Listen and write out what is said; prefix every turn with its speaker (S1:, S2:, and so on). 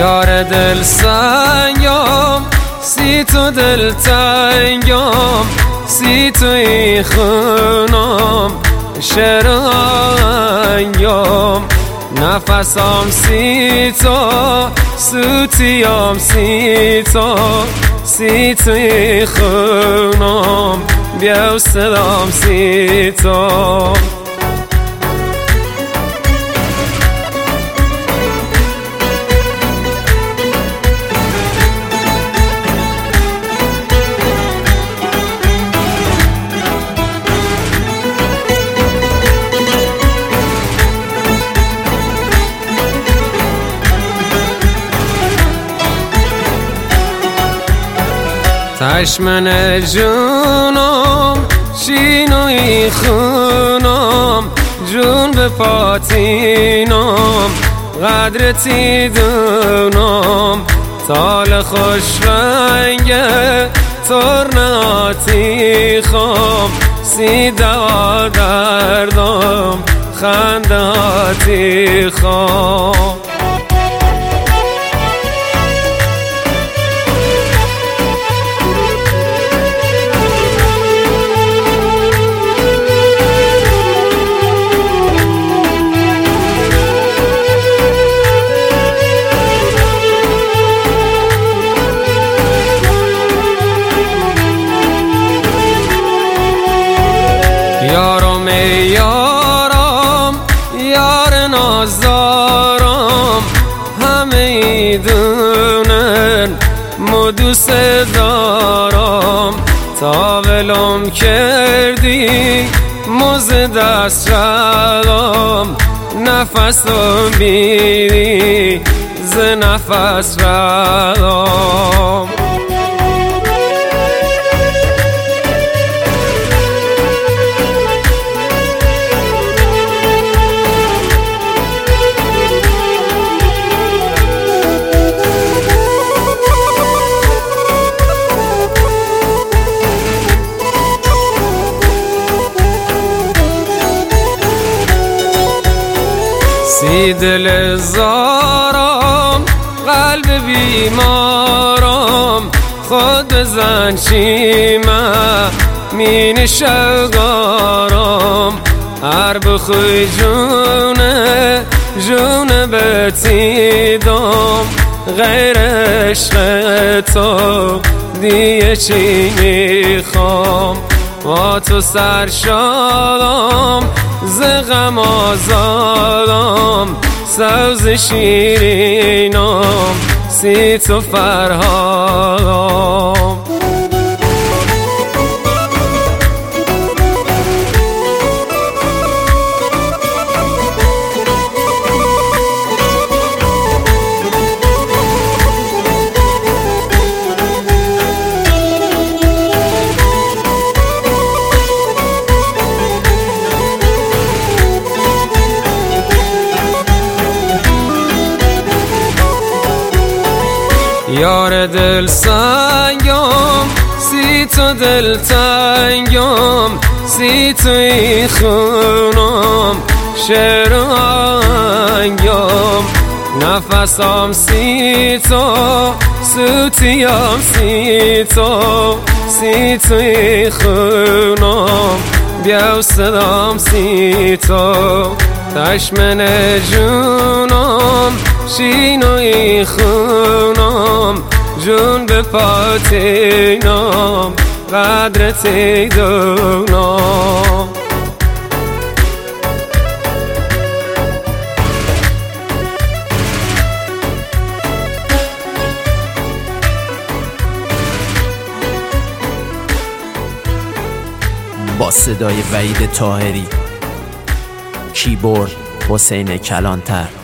S1: یار دل سنگم سی تو دل تنگم سی توی خونم شرنگم نفسم سی تو سوتیم سی تو سی توی خونم بیا و صدام سی تو چشمن جونم شینوی خونم جون به پاتینم قدرتی دونم تال خوش رنگه ترناتی خم سی دوا دردم خنداتی خم یارم ای یارم یار نازدارم همه ای دونن مدوس دارم تا ولم کردی موز دست رقم نفسم بیری ز نفس رقم سی دل زارم قلب بیمارم خود بزن چیمه مین شوگارم هر بخوی جونه جونه بتیدم غیر عشق تو دیگه چی میخوام با تو سرشادم ز غم آزادم سبز شیرینم سی تو فرهادم یار دل سنگم سی تو دل تنگم سی توی خونم شرنگم نفسم سی تو سوتیم سی تو سی توی خونم بیا و صدام سی تو چشمن جونم شینوی خونم جون به پاتینم قدرتی دونم
S2: با صدای وحید طاهری، کیبورد حسین کلانتر.